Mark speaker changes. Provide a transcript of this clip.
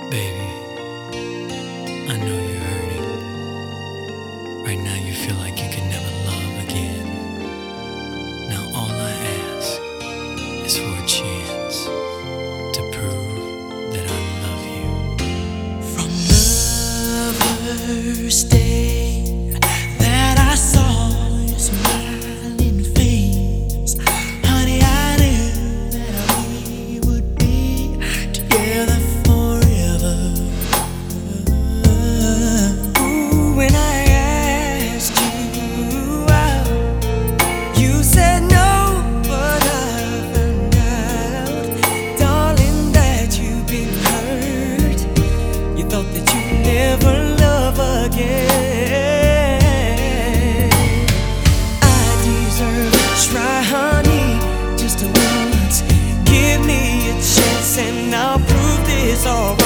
Speaker 1: Baby, I know you're hurting. Right now you feel like you can never love again. Now all I ask is for a chance to prove that I love you.
Speaker 2: From the first day that I saw your smiling face, honey, I knew that we would be together forever. Ooh, when I asked you out, you said no, but I found out, darling, that you've been hurt. You thought that you'd never love again. I deserve a try, honey, just once. Give me a chance and I'll prove this all